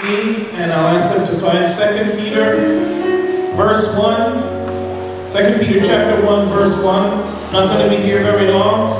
me, and I'll ask them to find 2 Peter, verse 1. 2 Peter chapter 1, verse 1. I'm not going to be here very long.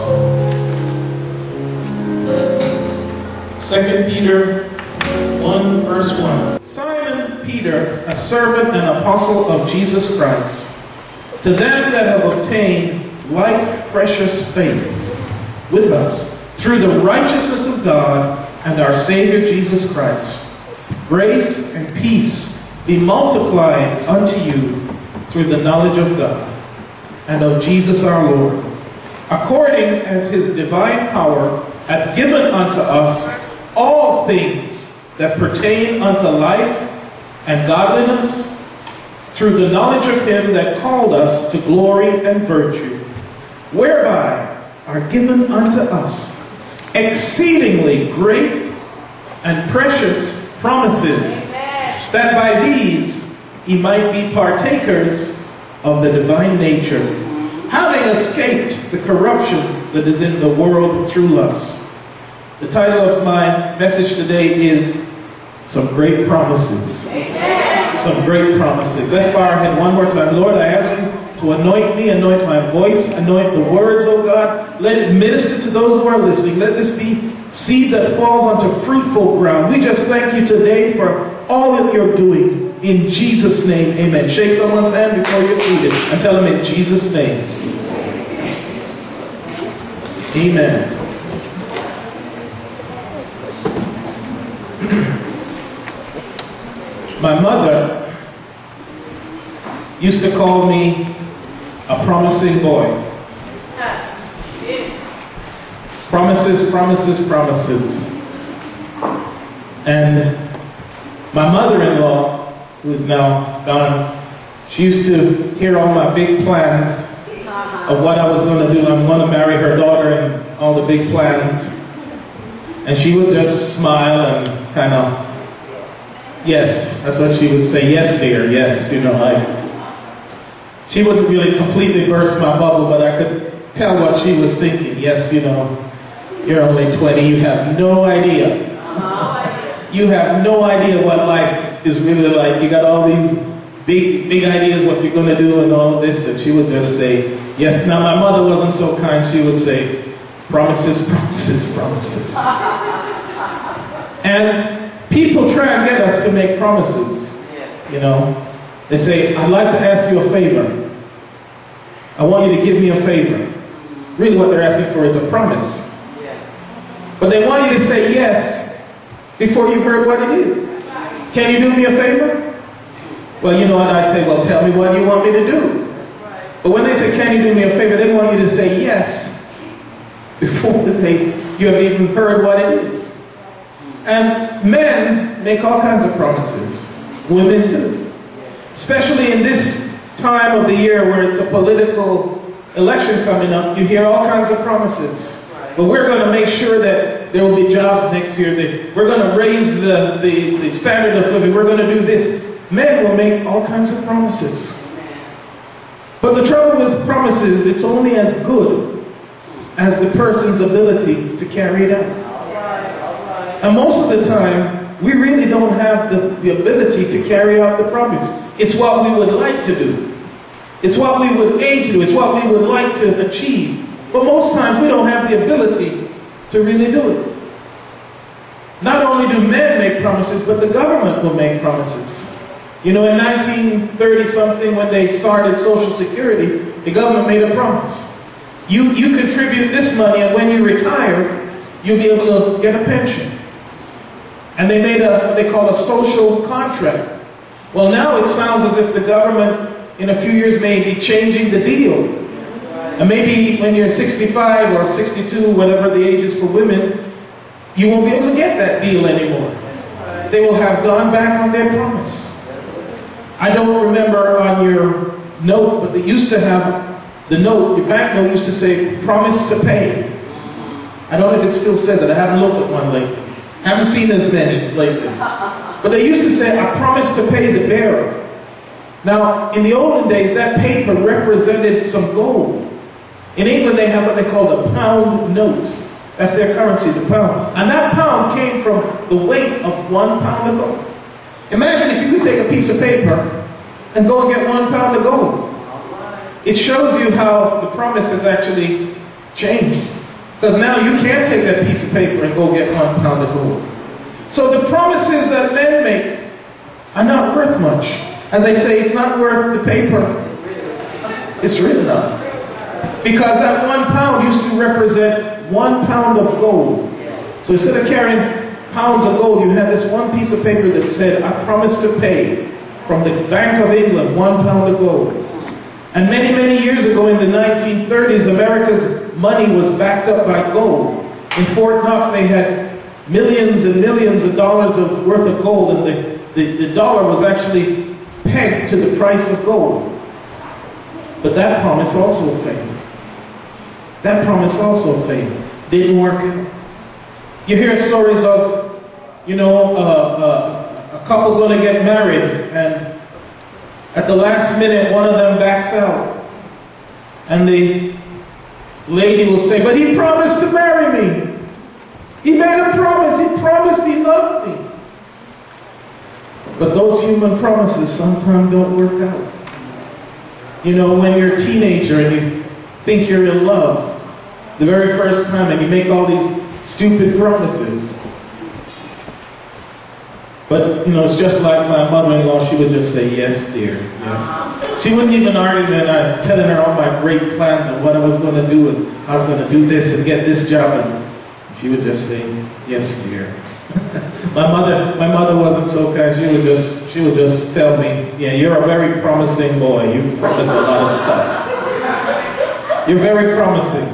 2 Peter 1, verse 1. Simon Peter, a servant and apostle of Jesus Christ, to them that have obtained like precious faith with us through the righteousness of God and our Savior Jesus Christ, grace and peace be multiplied unto you through the knowledge of God and of Jesus our Lord, according as his divine power hath given unto us all things that pertain unto life and godliness, through the knowledge of him that called us to glory and virtue, whereby are given unto us exceedingly great and precious promises, that by these ye might be partakers of the divine nature, having escaped the corruption that is in the world through lust. The title of my message today is Some Great Promises. Some great promises. Let's bow our head one more time. Lord, I ask you to anoint me, anoint my voice, anoint the words, oh God. Let it minister to those who are listening. Let this be seed that falls onto fruitful ground. We just thank you today for all that you're doing. In Jesus' name, amen. Shake someone's hand before you're seated and tell them in Jesus' name. Amen. My mother used to call me a promising boy. Promises, promises, promises. And my mother-in-law, who is now gone, she used to hear all my big plans of what I was going to do. I'm going to marry her daughter and all the big plans. And she would just smile and kind of, yes, that's what she would say. Yes, dear, yes, you know, like. She wouldn't really completely burst my bubble, but I could tell what she was thinking. Yes, you know, you're only 20, you have no idea. You have no idea what life is really like. You got all these big ideas what you're going to do and all of this. And she would just say, yes. Now, my mother wasn't so kind. She would say, promises, promises, promises. And people try and get us to make promises, you know. They say, I'd like to ask you a favor. I want you to give me a favor. Really what they're asking for is a promise. But they want you to say yes before you've heard what it is. Can you do me a favor? Well, you know what I say, well, tell me what you want me to do. But when they say, can you do me a favor, they want you to say yes before you have even heard what it is. And men make all kinds of promises. Women too. Especially in this time of the year where it's a political election coming up, you hear all kinds of promises. But we're going to make sure that there will be jobs next year. That we're going to raise the standard of living. We're going to do this. Men will make all kinds of promises. But the trouble with promises, it's only as good as the person's ability to carry it out. And most of the time, we really don't have the ability to carry out the promise. It's what we would like to do. It's what we would aim to do. It's what we would like to achieve. But most times we don't have the ability to really do it. Not only do men make promises, but the government will make promises. You know, in 1930-something, when they started Social Security, the government made a promise. You contribute this money, and when you retire, you'll be able to get a pension. And they made what they call a social contract. Well, now it sounds as if the government in a few years may be changing the deal. And maybe when you're 65 or 62, whatever the age is for women, you won't be able to get that deal anymore. They will have gone back on their promise. I don't remember on your note, but they used to have the note, your bank note used to say, promise to pay. I don't know if it still says it. I haven't looked at one lately. I haven't seen as many lately. But they used to say, I promise to pay the bearer. Now, in the olden days, that paper represented some gold. In England, they have what they call the pound note. That's their currency, the pound. And that pound came from the weight of 1 pound of gold. Imagine if you could take a piece of paper and go and get 1 pound of gold. It shows you how the promise has actually changed. Because now you can't take that piece of paper and go get 1 pound of gold. So the promises that men make are not worth much. As they say, it's not worth the paper it's written on. Because that 1 pound used to represent 1 pound of gold. So instead of carrying pounds of gold, you had this one piece of paper that said, I promise to pay from the Bank of England 1 pound of gold. And many, many years ago in the 1930s, America's money was backed up by gold. In Fort Knox, they had millions and millions of dollars of worth of gold, and the dollar was actually pegged to the price of gold. But that promise also failed. That promise also failed. Didn't work out. You hear stories of, you know, a couple going to get married, and at the last minute, one of them backs out. And the lady will say, but he promised to marry me. He made a promise. He promised he loved me. But those human promises sometimes don't work out. You know, when you're a teenager and you think you're in love the very first time and you make all these stupid promises. But, you know, it's just like my mother-in-law. She would just say, yes, dear, yes. She wouldn't even argue me, and I'm telling her all my great plans of what I was going to do, and I was going to do this and get this job, and she would just say, yes, dear. My mother wasn't so kind. She would just tell me, yeah, you're a very promising boy. You promise a lot of stuff. You're very promising.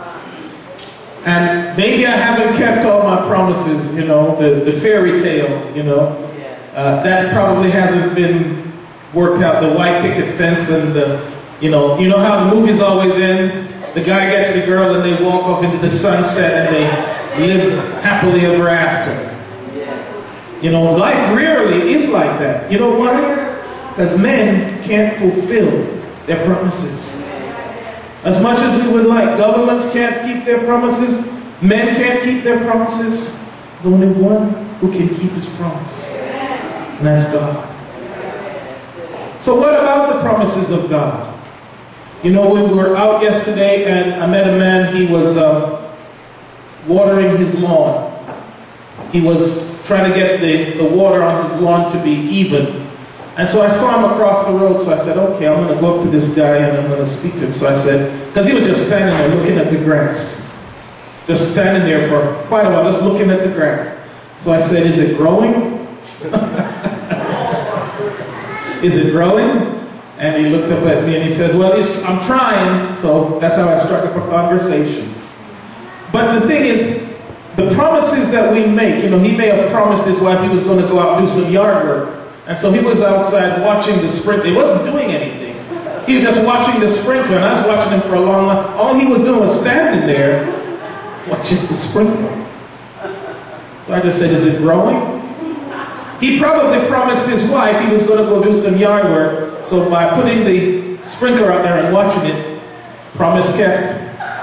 And maybe I haven't kept all my promises, you know, the fairy tale, you know. That probably hasn't been worked out. The white picket fence and the, you know how the movies always end? The guy gets the girl and they walk off into the sunset and they live happily ever after. You know, life rarely is like that. You know why? Because men can't fulfill their promises. As much as we would like, governments can't keep their promises, men can't keep their promises. There's only one who can keep his promise, and that's God. So what about the promises of God? You know, we were out yesterday and I met a man. He was watering his lawn. He was trying to get the water on his lawn to be even. And so I saw him across the road, so I said, okay, I'm going to go up to this guy and I'm going to speak to him. So I said, because he was just standing there looking at the grass. Just standing there for quite a while, just looking at the grass. So I said, is it growing? Is it growing? And he looked up at me and he says, well, I'm trying. So that's how I struck up a conversation. But the thing is, the promises that we make, you know, he may have promised his wife he was going to go out and do some yard work. And so he was outside watching the sprinkler. He wasn't doing anything. He was just watching the sprinkler, and I was watching him for a long time. All he was doing was standing there watching the sprinkler. So I just said, is it growing? He probably promised his wife he was going to go do some yard work. So by putting the sprinkler out there and watching it, promise kept.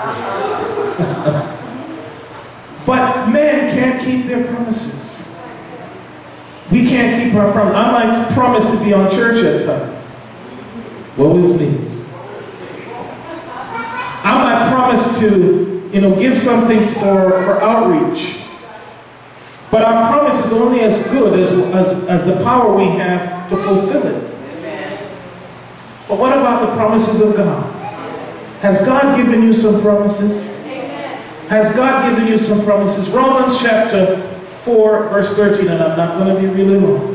But men can't keep their promises. We can't keep our promise. I might promise to be on church at times. Woe is me. I might promise to, you know, give something for outreach. But our promise is only as good as the power we have to fulfill it. But what about the promises of God? Has God given you some promises? Has God given you some promises? Romans chapter 4, verse 13, and I'm not going to be really long.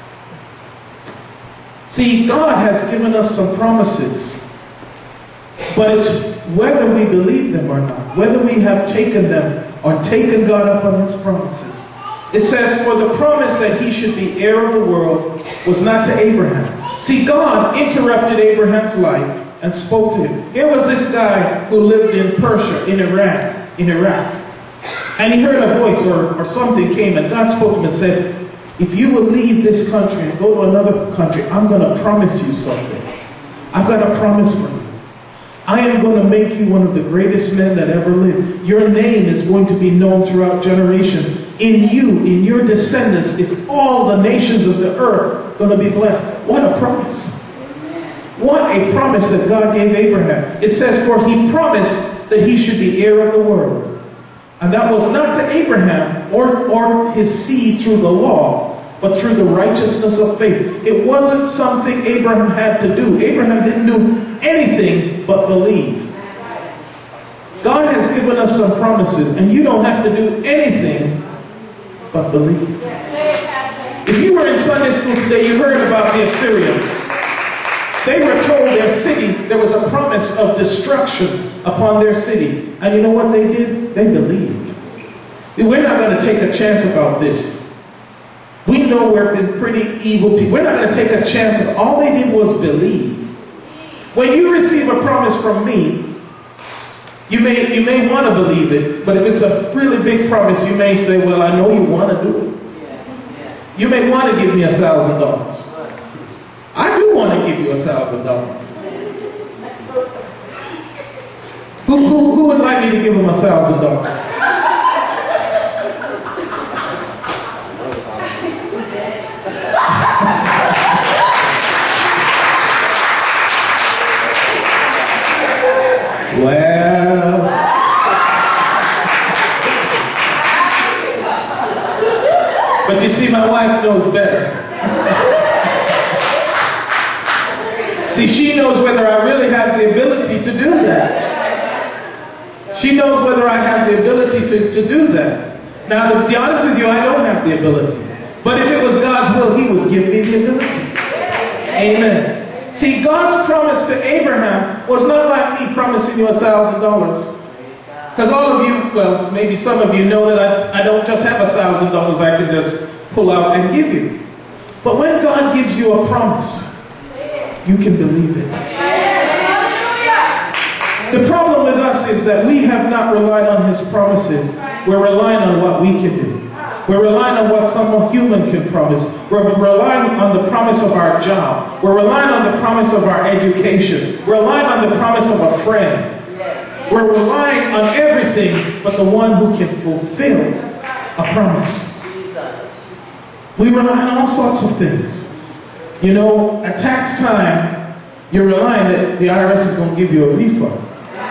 See, God has given us some promises, but it's whether we believe them or not, whether we have taken them or taken God up on his promises. It says, for the promise that he should be heir of the world was not to Abraham. See, God interrupted Abraham's life and spoke to him. Here was this guy who lived in Persia, in Iraq. And he heard a voice or something came, and God spoke to him and said, if you will leave this country and go to another country, I'm going to promise you something. I've got a promise for you. I am going to make you one of the greatest men that ever lived. Your name is going to be known throughout generations. in you, in your descendants, is all the nations of the earth going to be blessed. What a promise. What a promise that God gave Abraham. It says, for he promised that he should be heir of the world. And that was not to Abraham or his seed through the law, but through the righteousness of faith. It wasn't something Abraham had to do. Abraham didn't do anything but believe. God has given us some promises, and you don't have to do anything but believe. If you were in Sunday school today, you heard about the Assyrians. They were told their city, there was a promise of destruction upon their city. And you know what they did? They believed. We're not going to take a chance about this. We know we're pretty evil people. We're not going to take a chance. All they did was believe. When you receive a promise from me, you may want to believe it, but if it's a really big promise, you may say, well, I know you want to do it. You may want to give me $1,000. I do want to give you $1,000. Who would like me to give him $1,000? Well, but you see, my wife knows better. See, she knows whether I really have the ability to do that. She knows whether I have the ability to do that. Now, to be honest with you, I don't have the ability. But if it was God's will, he would give me the ability. Amen. See, God's promise to Abraham was not like me promising you $1,000. Because all of you, well, maybe some of you know that I don't just have $1,000 I can just pull out and give you. But when God gives you a promise, you can believe it. The problem with us is that we have not relied on his promises. We're relying on what we can do. We're relying on what some human can promise. We're relying on the promise of our job. We're relying on the promise of our education. We're relying on the promise of a friend. We're relying on everything but the one who can fulfill a promise. We rely on all sorts of things. You know, at tax time, you're relying that the IRS is going to give you a refund.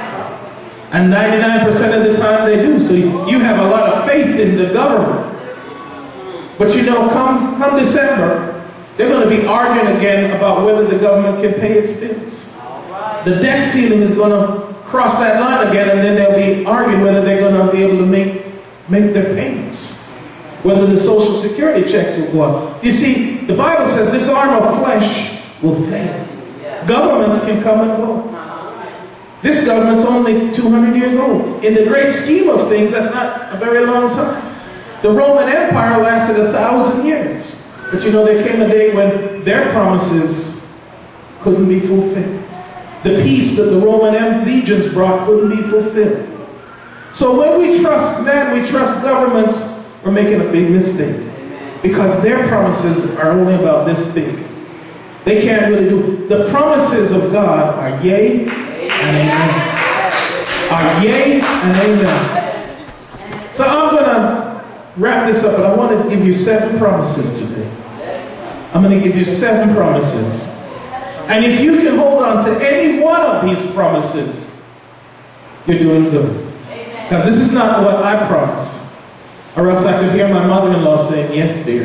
And 99% of the time they do. So you have a lot of faith in the government. But you know, come December, they're going to be arguing again about whether the government can pay its bills. The debt ceiling is going to cross that line again, and then they'll be arguing whether they're going to be able to make their payments. Whether the Social Security checks will go up. You see, the Bible says this arm of flesh will fail. Governments can come and go. This government's only 200 years old. In the great scheme of things, that's not a very long time. The Roman Empire lasted 1,000 years. But you know, there came a day when their promises couldn't be fulfilled. The peace that the Roman legions brought couldn't be fulfilled. So when we trust man, we trust governments, we're making a big mistake. Because their promises are only about this big. They can't really do. The promises of God are yea and amen. Are yea and amen. So I'm going to wrap this up, and I want to give you 7 promises today. I'm going to give you 7 promises. And if you can hold on to any one of these promises, you're doing good. Because this is not what I promise. Or else I could hear my mother-in-law saying, yes, dear.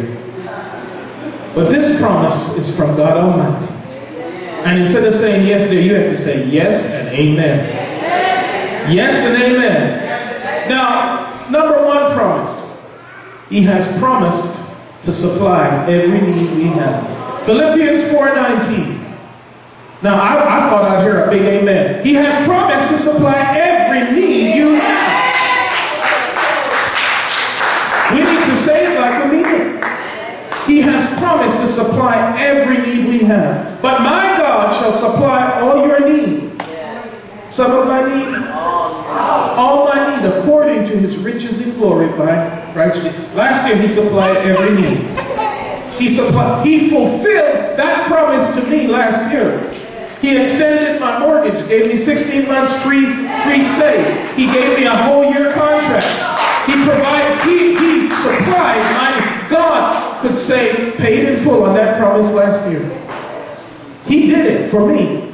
But this promise is from God Almighty. And instead of saying yes, dear, you have to say yes and amen. Yes and amen. Now, number 1 promise. He has promised to supply every need we have. Philippians 4:19. Now, I thought I'd hear a big amen. He has promised to supply every need you have. We need to say it like we mean it. He has promised to supply every need we have. But my God shall supply all your need. Some of my need, all my need, according to his riches in glory by Christ Jesus. Last year he supplied every need. He fulfilled that promise to me last year. He extended my mortgage, gave me 16 months free stay. He gave me a whole year contract. He supplied it for me.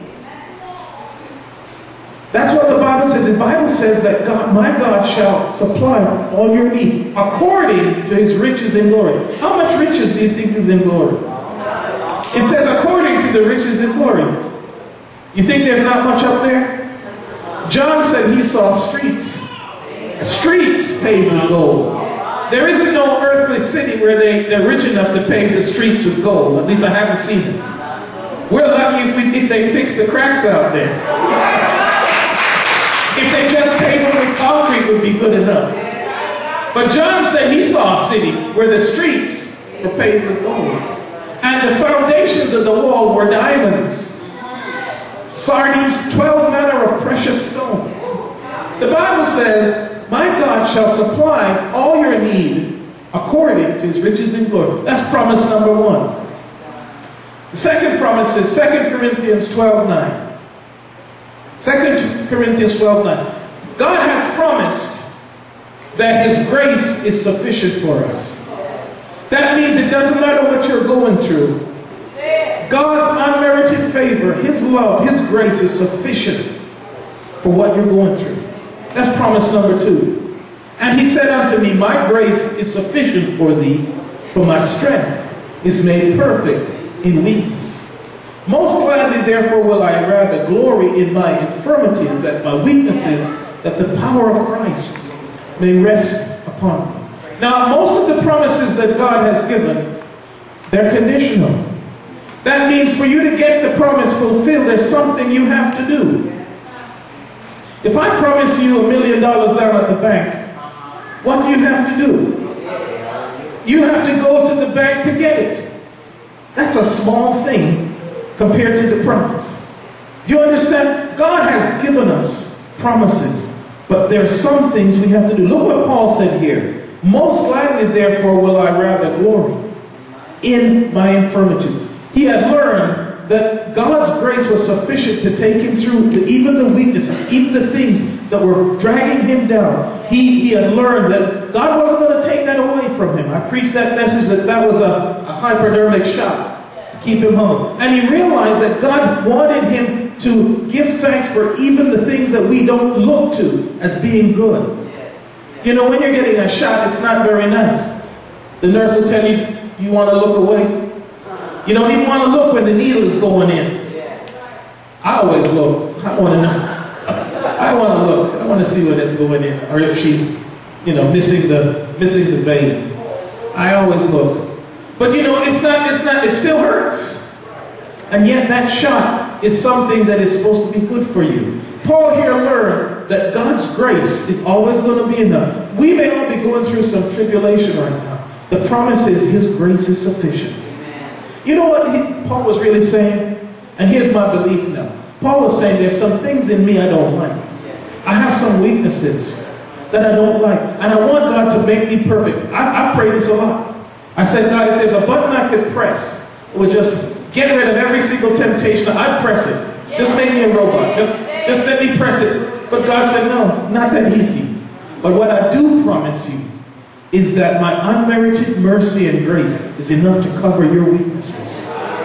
That's what the Bible says. The Bible says that God, my God shall supply all your need according to his riches in glory. How much riches do you think is in glory? It says according to the riches in glory. You think there's not much up there? John said he saw streets paved with gold. There isn't no earthly city where they're rich enough to pave the streets with gold. At least I haven't seen it. We're lucky if they fix the cracks out there. If they just pave them with concrete would be good enough. But John said he saw a city where the streets were paved with gold. And the foundations of the wall were diamonds. Sardines, 12 manner of precious stones. The Bible says, my God shall supply all your need according to his riches in glory. That's promise number one. The second promise is 2 Corinthians 12:9. 2 Corinthians 12:9. God has promised that his grace is sufficient for us. That means it doesn't matter what you're going through. God's unmerited favor, his love, his grace is sufficient for what you're going through. That's promise number two. And he said unto me, my grace is sufficient for thee, for my strength is made perfect in weakness. Most gladly, therefore, will I rather glory in my infirmities, that my weaknesses, that the power of Christ may rest upon me. Now, most of the promises that God has given, they're conditional. That means for you to get the promise fulfilled, there's something you have to do. If I promise you $1 million down at the bank, what do you have to do? You have to go to the bank to get it. That's a small thing compared to the promise. Do you understand? God has given us promises, but there are some things we have to do. Look what Paul said here. Most gladly, therefore, will I rather glory in my infirmities. He had learned that God's grace was sufficient to take him through even the weaknesses, even the things that were dragging him down. He had learned that God wasn't going to take that away from him. I preached that message that was a hypodermic shot to keep him humble. And he realized that God wanted him to give thanks for even the things that we don't look to as being good. You know, when you're getting a shot, it's not very nice. The nurse will tell you, you want to look away. You don't even want to look when the needle is going in. I always look. I want to know. I want to look. I want to see what is going in, or if she's, missing the vein. I always look. But it still hurts. And yet that shot is something that is supposed to be good for you. Paul here learned that God's grace is always going to be enough. We may all be going through some tribulation right now. The promise is his grace is sufficient. You know what Paul was really saying? And here's my belief now. Paul was saying there's some things in me I don't like. I have some weaknesses that I don't like. And I want God to make me perfect. I pray this a lot. I said, God, if there's a button I could press, it would just get rid of every single temptation. I'd press it. Just make me a robot. Just let me press it. But God said, no, not that easy. But what I do promise you is that my unmerited mercy and grace is enough to cover your weaknesses.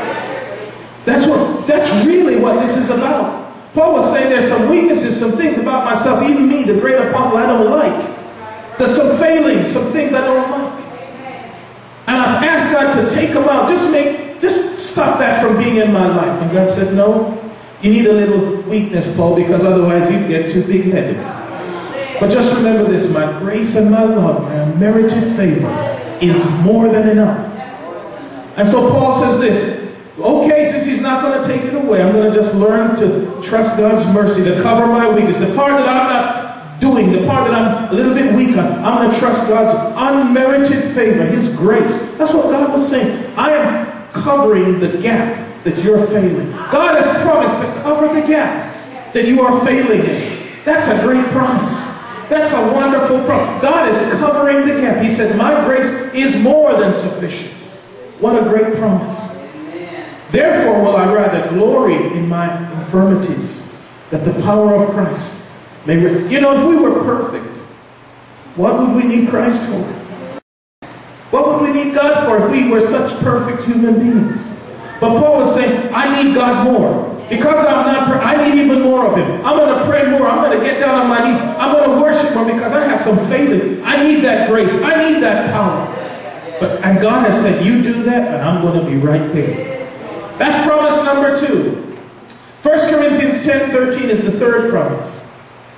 That's really what this is about. Paul was saying there's some weaknesses, some things about myself, even me, the great apostle, I don't like. There's some failings, some things I don't like. And I've asked God to take them out. Just stop that from being in my life. And God said, no, you need a little weakness, Paul, because otherwise you'd get too big-headed. But just remember this, my grace and my love, my unmerited favor is more than enough. And so Paul says this, okay, since he's not going to take it away, I'm going to just learn to trust God's mercy, to cover my weakness. The part that I'm not doing, the part that I'm a little bit weak on, I'm going to trust God's unmerited favor, his grace. That's what God was saying. I am covering the gap that you're failing. God has promised to cover the gap that you are failing in. That's a great promise. That's a wonderful promise. God is covering the gap. He said, my grace is more than sufficient. What a great promise. Therefore will I rather glory in my infirmities, that the power of Christ may... if we were perfect, what would we need Christ for? What would we need God for if we were such perfect human beings? But Paul was saying, I need God more. Because I need even more of him. I'm going to pray more. I'm going to get down on my knees. I'm going to worship more because I have some faith in it. I need that grace. I need that power. And God has said, you do that, and I'm going to be right there. That's promise number 2. 1 Corinthians 10:13 is the third promise.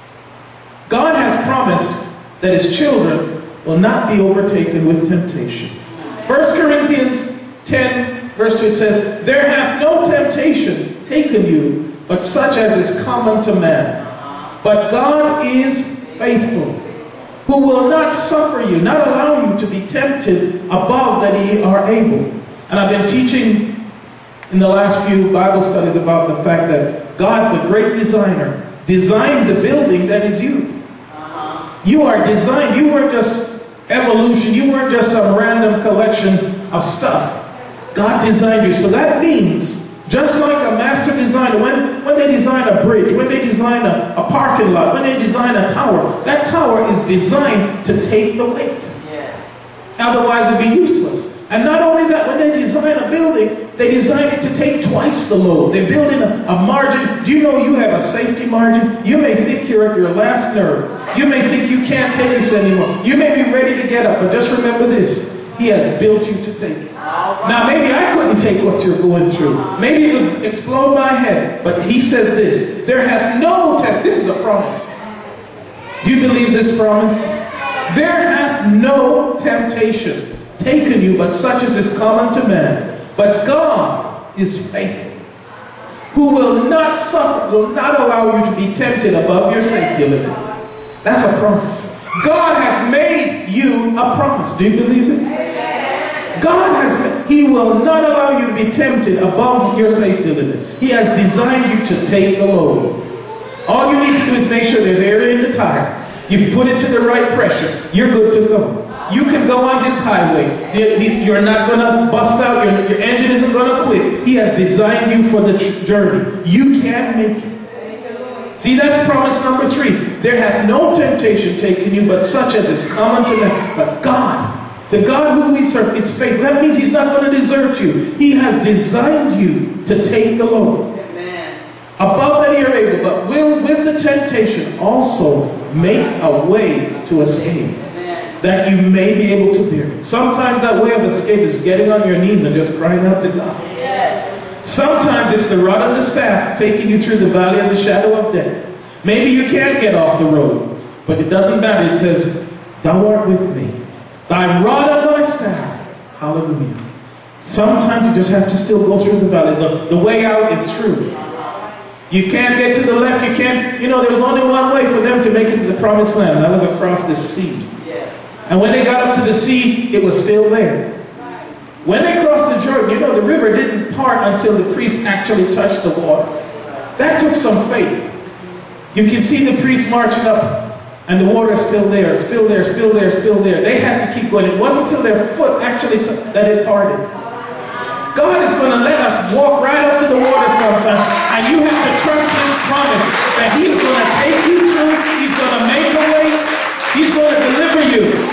God has promised that his children will not be overtaken with temptation. 1 Corinthians 10 verse 2, it says, there hath no temptation taken you, but such as is common to man. But God is faithful, who will not suffer you, not allow you to be tempted above that ye are able. And I've been teaching in the last few Bible studies about the fact that God, the great designer, designed the building that is you. You are designed. You weren't just evolution. You weren't just some random collection of stuff. God designed you. So that means, just like a master designer, when they design a bridge, when they design a parking lot, when they design a tower, that tower is designed to take the weight. Yes. Otherwise it'd be useless. And not only that, when they design a building, they design it to take twice the load. They're building a margin. Do you know you have a safety margin? You may think you're at your last nerve. You may think you can't take this anymore. You may be ready to get up, but just remember this. He has built you to take it. Now, maybe I couldn't take what you're going through. Maybe it would explode my head. But he says this, there hath no temptation. This is a promise. Do you believe this promise? There hath no temptation taken you, but such as is common to man. But God is faithful, who will not suffer, will not allow you to be tempted above your safety limit. That's a promise. God has made you a promise. Do you believe it? God has, he will not allow you to be tempted above your safety limit. He has designed you to take the load. All you need to do is make sure there's air in the tire. You've put it to the right pressure. You're good to go. You can go on his highway. You're not going to bust out. Your engine isn't going to quit. He has designed you for the journey. You can make it. See, that's promise number 3. There hath no temptation taken you, but such as is common to man. But God, the God who we serve, is faithful. That means he's not going to desert you. He has designed you to take the load. Amen. Above that you're able, but will with the temptation also make a way to escape, that you may be able to bear it. Sometimes that way of escape is getting on your knees and just crying out to God. Yes. Sometimes it's the rod of the staff taking you through the valley of the shadow of death. Maybe you can't get off the road, but it doesn't matter. It says, thou art with me. Thy rod and thy staff. Hallelujah. Sometimes you just have to still go through the valley. The way out is through. You can't get to the left. You can't, there was only one way for them to make it to the promised land. That was across the sea. And when they got up to the sea, it was still there. When they crossed the Jordan, the river didn't part until the priest actually touched the water. That took some faith. You can see the priest marching up, and the water's still there, still there, still there, still there. They had to keep going. It wasn't until their foot actually that it parted. God is going to let us walk right up to the water sometime, and you have to trust his promise that he's going to take you through, he's going to make a way, he's going to deliver you.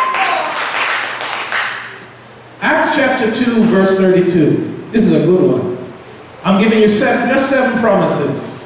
Acts chapter 2, verse 32. This is a good one. I'm giving you just 7 promises.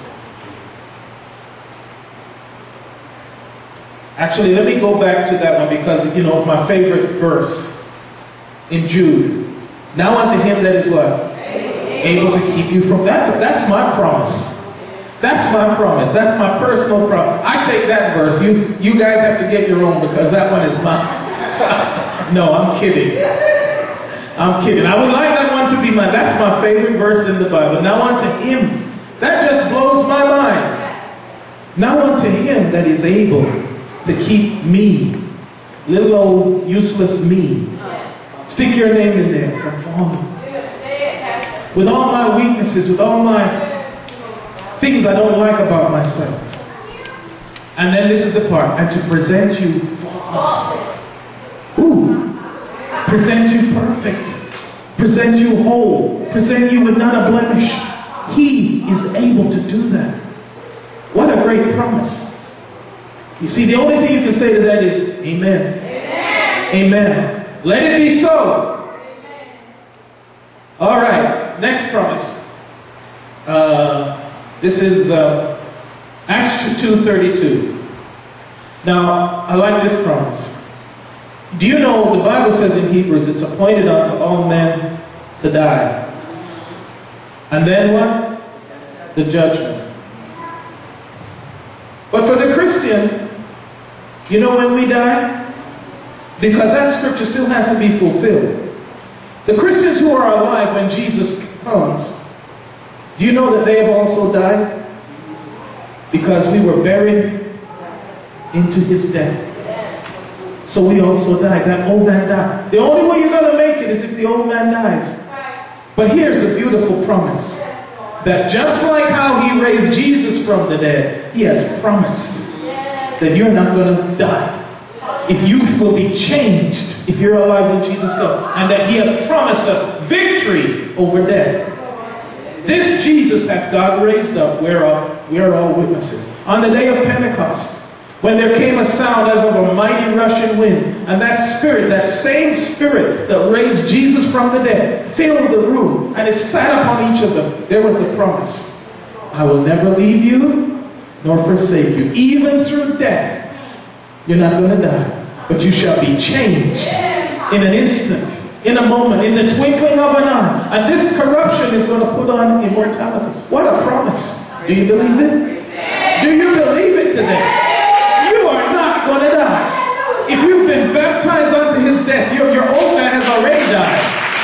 Actually, let me go back to that one because, my favorite verse in Jude. Now unto him that is what? Able to keep you from... That's my promise. That's my promise. That's my personal promise. I take that verse. You guys have to get your own because that one is mine. No, I'm kidding. I'm kidding. I would like that one to be mine. That's my favorite verse in the Bible. Now unto him. That just blows my mind. Now unto him that is able to keep me, little old useless me. Stick your name in there from falling. With all my weaknesses, with all my things I don't like about myself. And then this is the part. And to present you faultless. Ooh. Present you perfect. Present you whole. Present you with not a blemish. He is able to do that. What a great promise. You see, the only thing you can say to that is, amen. Amen. Amen. Let it be so. Amen. All right. Next promise. This is Acts 2:32. Now, I like this promise. Do you know, the Bible says in Hebrews, it's appointed unto all men to die. And then what? The judgment. But for the Christian, you know when we die? Because that scripture still has to be fulfilled. The Christians who are alive when Jesus comes, do you know that they have also died? Because we were buried into his death. So we also died. That old man died. The only way you're going to make it is if the old man dies. But here's the beautiful promise. That just like how he raised Jesus from the dead, he has promised that you're not going to die. If you will be changed if you're alive when Jesus comes. And that he has promised us victory over death. This Jesus hath God raised up, whereof we are all witnesses. On the day of Pentecost, when there came a sound as of a mighty rushing wind, and that spirit, that same spirit that raised Jesus from the dead, filled the room, and it sat upon each of them, there was the promise. I will never leave you, nor forsake you. Even through death, you're not going to die, but you shall be changed in an instant, in a moment, in the twinkling of an eye. And this corruption is going to put on immortality. What a promise. Do you believe it? Do you believe it today? Going to die. If you've been baptized unto his death, your old man has already died.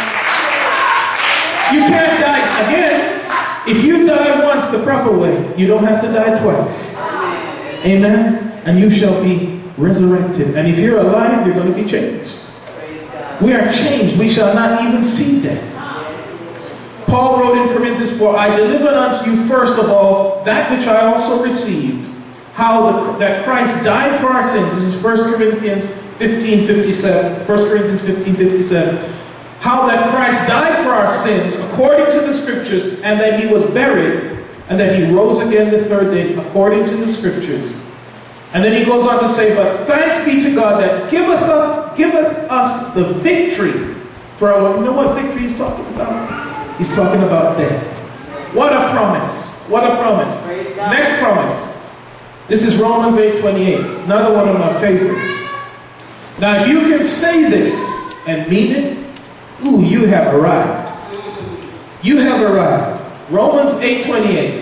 You can't die again. If you die once the proper way, you don't have to die twice. Amen. And you shall be resurrected. And if you're alive, you're going to be changed. We are changed. We shall not even see death. Paul wrote in Corinthians 4, I delivered unto you first of all that which I also received. How that Christ died for our sins. This is 1 Corinthians 15:57. 1 Corinthians 15:57. How that Christ died for our sins according to the scriptures, and that he was buried, and that he rose again the third day according to the scriptures. And then he goes on to say, but thanks be to God that giveth us the victory for our. You know what victory he's talking about? He's talking about death. What a promise. What a promise. Next promise. This is Romans 8:28, another one of my favorites. Now, if you can say this and mean it, ooh, you have arrived. You have arrived. Romans 8:28.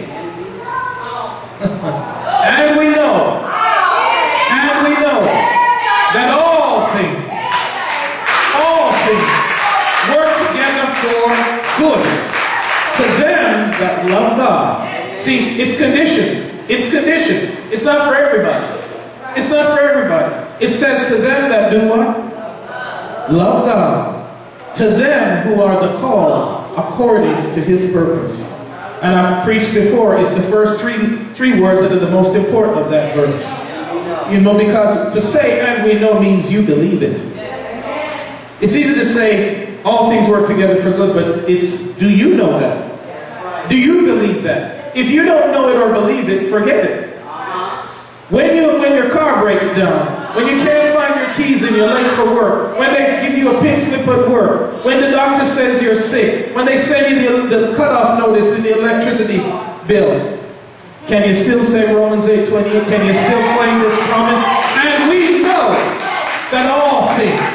And we know that all things work together for good to them that love God. See, it's conditioned. It's conditioned. It's not for everybody. It's not for everybody. It says to them that do what? Love God. To them who are the called according to his purpose. And I've preached before, it's the first three words that are the most important of that verse. You know, because to say and we know means you believe it. It's easy to say all things work together for good, but it's do you know that? Do you believe that? If you don't know it or believe it, forget it. When your car breaks down, when you can't find your keys and you're late for work, when they give you a pink slip at work, when the doctor says you're sick, when they send you the cutoff notice in the electricity bill, can you still say Romans 8:28? Can you still claim this promise? And we know that all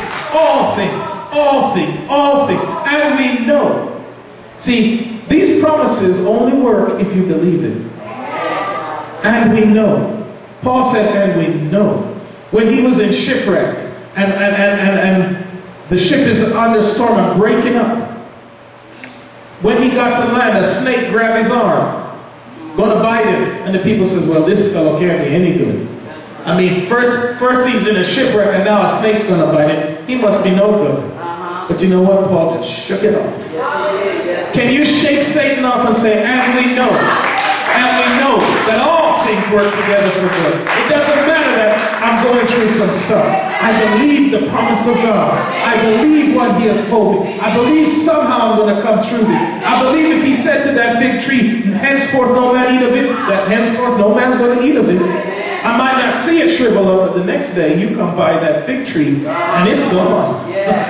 things, and we know. See, these promises only work if you believe it. And we know. Paul said, and we know. When he was in shipwreck, and the ship is under storm and breaking up. When he got to land, a snake grabbed his arm, going to bite him. And the people says, well, this fellow can't be any good. I mean, first he's in a shipwreck, and now a snake's going to bite him. He must be no good. But you know what? Paul just shook it off. Can you shake Satan off and say, and we know that all things work together for good. It doesn't matter that I'm going through some stuff. I believe the promise of God. I believe what he has told me. I believe somehow I'm going to come through this. I believe if he said to that fig tree, henceforth no man eat of it, that henceforth no man's going to eat of it. I might not see it shrivel up, but the next day you come by that fig tree and it's gone.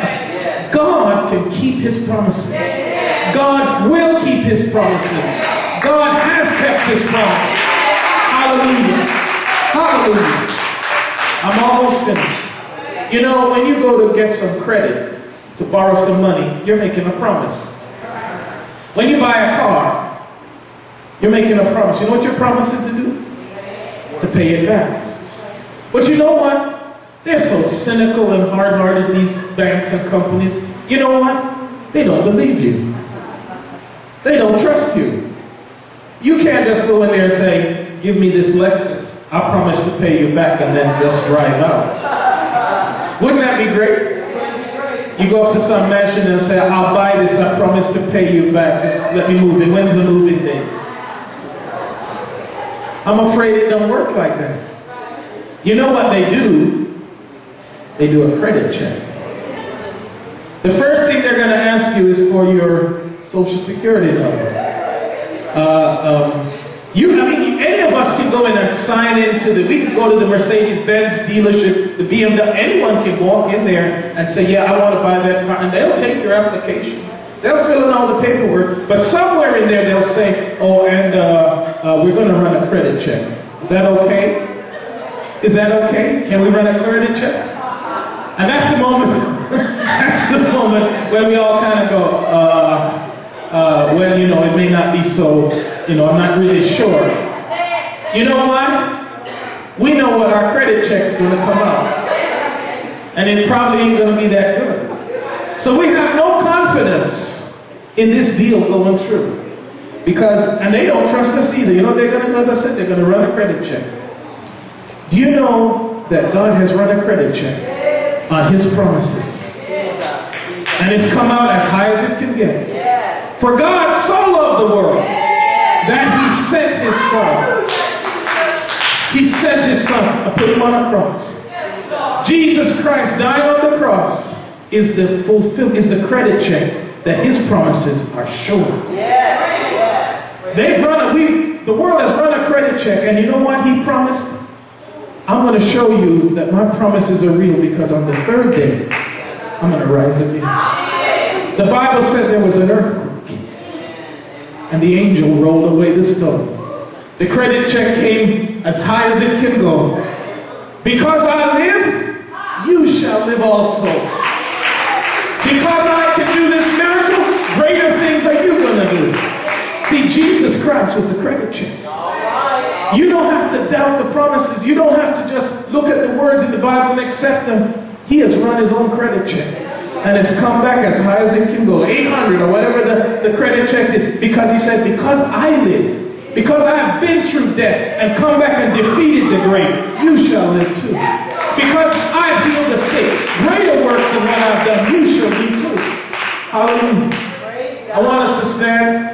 God can keep his promises. God will keep his promises. God has kept his promise. Hallelujah. Hallelujah. I'm almost finished. You know, when you go to get some credit, to borrow some money, you're making a promise. When you buy a car, you're making a promise. You know what your promise is to do? To pay it back. But you know what? They're so cynical and hard-hearted, these banks and companies. You know what? They don't believe you. They don't trust you. You can't just go in there and say, give me this Lexus. I promise to pay you back, and then just drive out. Wouldn't that be great? You go up to some mansion and say, I'll buy this. I promise to pay you back. Just let me move it. When's the moving day? I'm afraid it don't work like that. You know what they do? They do a credit check. The first thing they're going to ask you is for your Social Security number. Any of us can go in and sign into we can go to the Mercedes-Benz dealership, the BMW, anyone can walk in there and say, yeah, I want to buy that car, and they'll take your application. They'll fill in all the paperwork, but somewhere in there they'll say, oh, and we're going to run a credit check. Is that okay? Is that okay? Can we run a credit check? And that's the moment, that's the moment when we all kind of go, well, you know, it may not be so, you know, I'm not really sure. You know what? We know what our credit check's going to come out. And it probably ain't going to be that good. So we have no confidence in this deal going through. And they don't trust us either. You know what they're going to do? As I said, they're going to run a credit check. Do you know that God has run a credit check on his promises? And it's come out as high as it can get. For God so loved the world that he sent his son. He sent his son and put him on a cross. Jesus Christ dying on the cross is the credit check that his promises are sure. The world has run a credit check, and you know what he promised? I'm going to show you that my promises are real, because on the third day, I'm going to rise again. The Bible said there was an earthquake, and the angel rolled away the stone. The credit check came as high as it can go. Because I live, you shall live also. Because I can do this miracle, greater things are you going to do. See, Jesus Christ with the credit check. You don't have to doubt the promises. You don't have to just look at the words in the Bible and accept them. He has run his own credit check. And it's come back as high as it can go. 800 or whatever the credit check is. Because he said, because I live, because I have been through death and come back and defeated the grave, you shall live too. Because I have healed the sick, greater works than what I've done, you shall do too. Hallelujah. I want us to stand.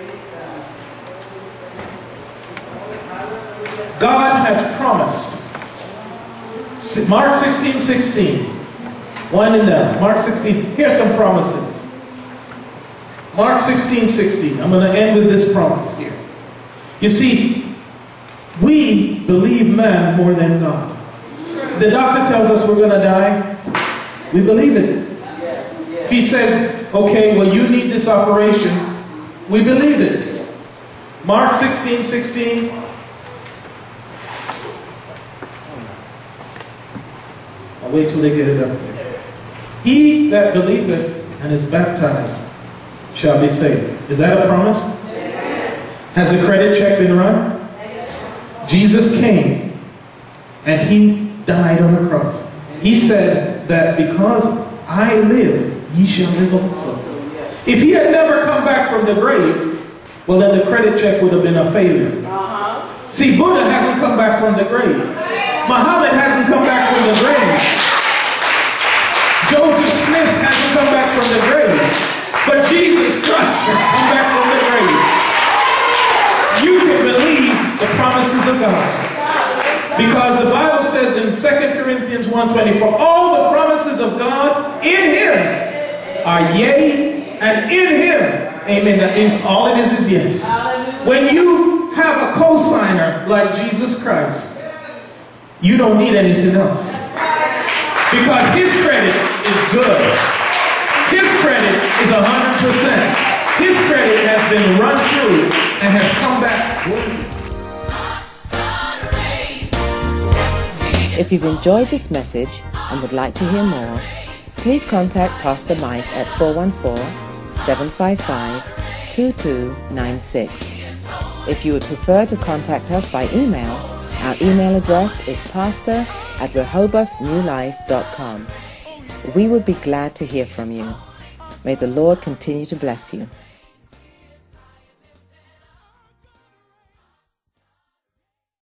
God has promised. Mark 16:16. Winding down. Mark 16. Here's some promises. Mark 16:16. I'm going to end with this promise here. You see, we believe man more than God. The doctor tells us we're going to die. We believe it. If he says, okay, well, you need this operation, we believe it. Mark 16:16. I'll wait till they get it up there. He that believeth and is baptized shall be saved. Is that a promise? Has the credit check been run? Jesus came and he died on the cross. He said that because I live, ye shall live also. If he had never come back from the grave, well, then the credit check would have been a failure. See, Buddha hasn't come back from the grave. Muhammad hasn't come back from the grave. Joseph Smith hasn't come back from the grave. But Jesus Christ has come back from the grave. You can believe the promises of God. Because the Bible says in 2 Corinthians 1:20, for all the promises of God in him are yea, and in him, amen. That means all it is yes. When you have a co-signer like Jesus Christ, you don't need anything else. Because his credit is good. His credit is 100%. His credit has been run through and has come back wounded. If you've enjoyed this message and would like to hear more, please contact Pastor Mike at 414-755-2296. If you would prefer to contact us by email, our email address is pastor@rehobouthnewlife.com. We would be glad to hear from you. May the Lord continue to bless you.